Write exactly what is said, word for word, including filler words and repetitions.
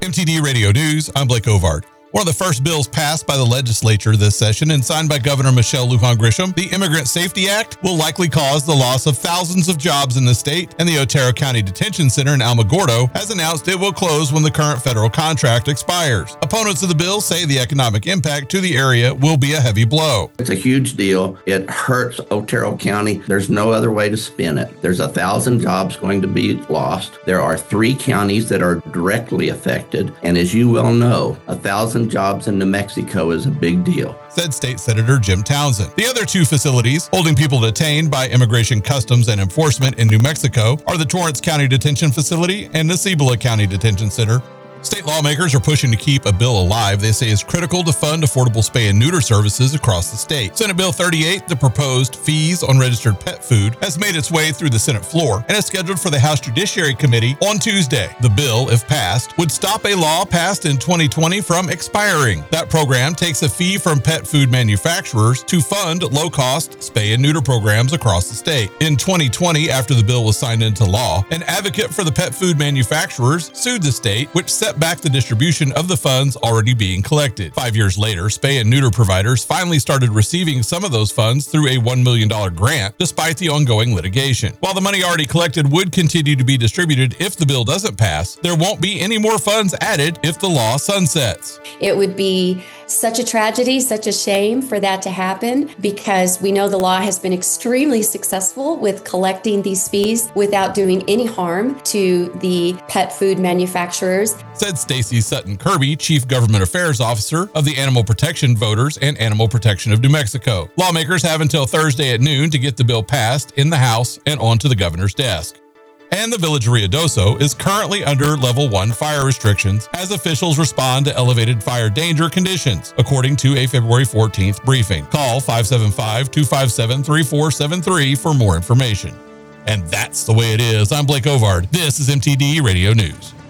M T D Radio News, I'm Blake Ovard. One of the first bills passed by the legislature this session and signed by Governor Michelle Lujan Grisham, the Immigrant Safety Act, will likely cause the loss of thousands of jobs in the state, and the Otero County Detention Center in Alamogordo has announced it will close when the current federal contract expires. Opponents of the bill say the economic impact to the area will be a heavy blow. It's a huge deal. It hurts Otero County. There's no other way to spin it. There's a thousand jobs going to be lost. There are three counties that are directly affected, and as you well know, a thousand jobs in New Mexico is a big deal, said State Senator Jim Townsend. The other two facilities holding people detained by Immigration Customs and Enforcement in New Mexico are the Torrance County Detention Facility and the Cibola County Detention Center. State lawmakers are pushing to keep a bill alive they say is critical to fund affordable spay and neuter services across the state. Senate Bill thirty-eight, the proposed fees on registered pet food, has made its way through the Senate floor and is scheduled for the House Judiciary Committee on Tuesday. The bill, if passed, would stop a law passed in twenty twenty from expiring. That program takes a fee from pet food manufacturers to fund low-cost spay and neuter programs across the state. In twenty twenty, after the bill was signed into law, an advocate for the pet food manufacturers sued the state, which set back the distribution of the funds already being collected. Five years later, spay and neuter providers finally started receiving some of those funds through a one million dollars grant, despite the ongoing litigation. While the money already collected would continue to be distributed if the bill doesn't pass, there won't be any more funds added if the law sunsets. It would be such a tragedy, such a shame for that to happen, because we know the law has been extremely successful with collecting these fees without doing any harm to the pet food manufacturers, said Stacy Sutton Kirby, Chief Government Affairs Officer of the Animal Protection Voters and Animal Protection of New Mexico. Lawmakers have until Thursday at noon to get the bill passed in the House and onto the governor's desk. And the village of Ruidoso is currently under level one fire restrictions as officials respond to elevated fire danger conditions, according to a February fourteenth briefing. Call five seven five, two five seven, three four seven three for more information. And that's the way it is. I'm Blake Ovard. This is M T D Radio News.